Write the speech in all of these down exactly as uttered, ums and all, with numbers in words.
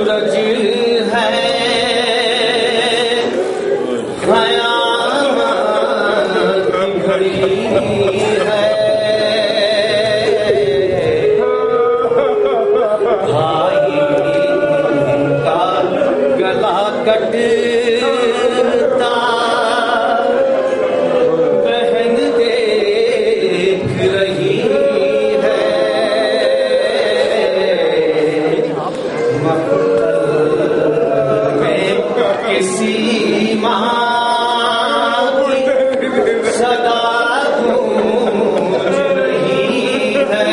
سورج ہے قیامت گھڑی ہے بھائی کا گلا کٹتا بہن دیکھ رہی ہے مقتل میں کسی ماں صدا گونج رہی ہے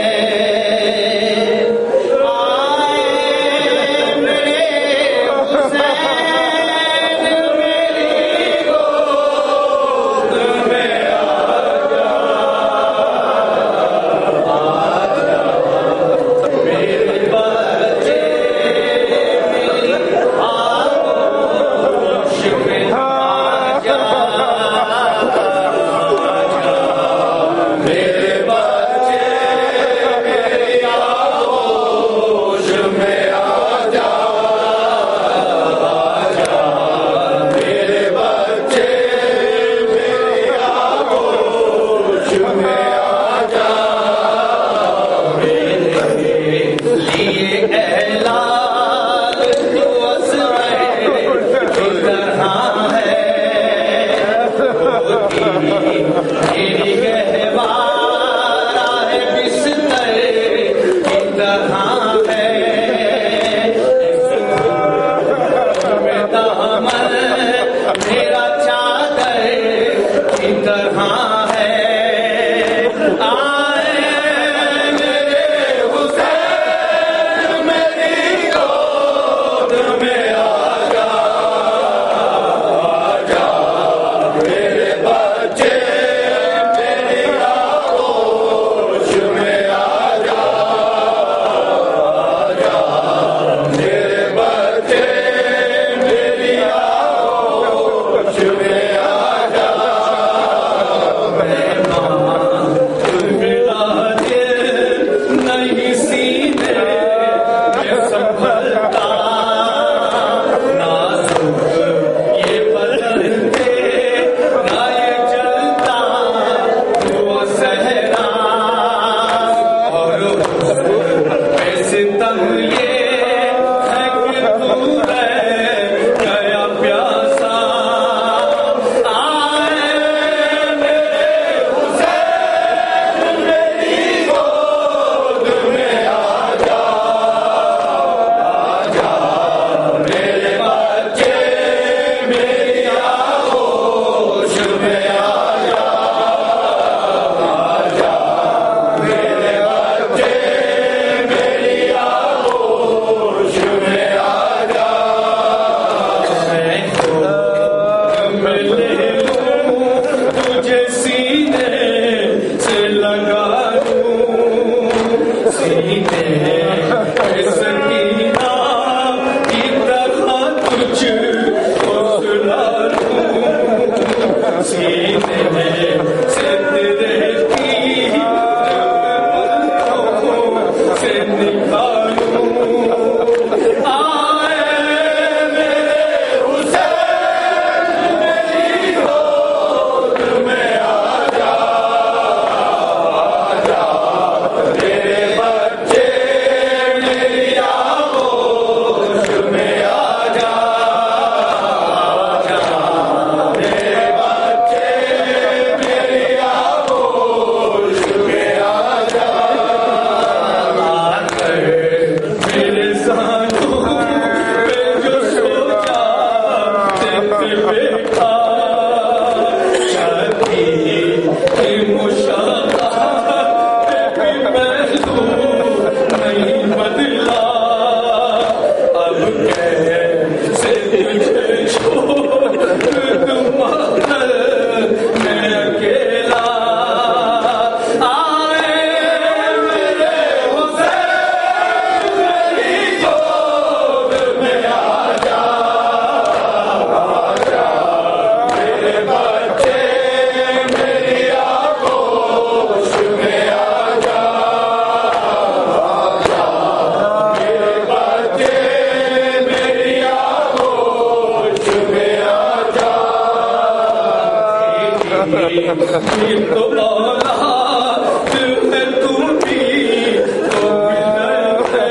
میرا چادر کی طرح ہے آئے میرے حسین میں تو اولاد میں تو بھی تو ملت ہے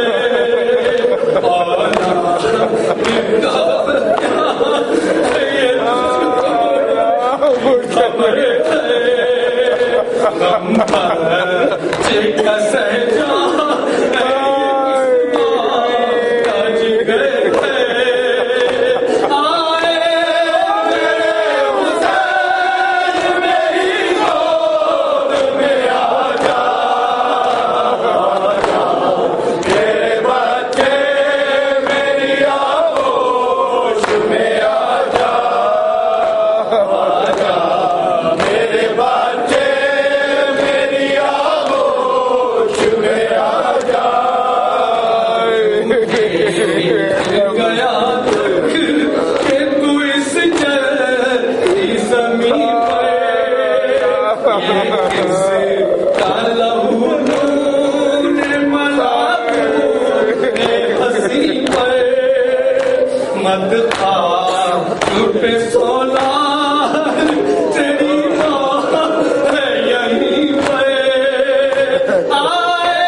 اولاد خبر ہے غم پر چکا سجا مت کھا پہ سولا تیری ماں ہے یہیں پہ آئے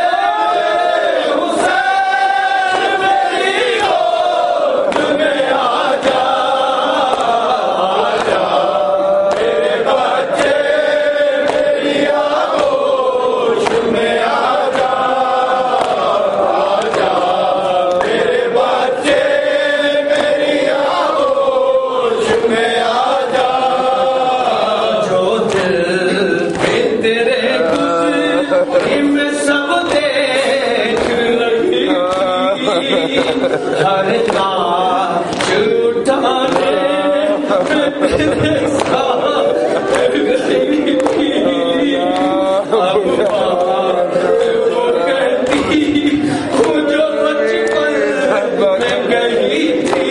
حسین میری گود میں آ جا آجا میرے بچے میری آغوش میں آ جا آجا میرے بچے میں سب دیکھ رہی ہر ناچ اٹھانے میرے ساتھ گئی تھی اب بات وہ کہتی ہوں جو بچپن میں گئی تھی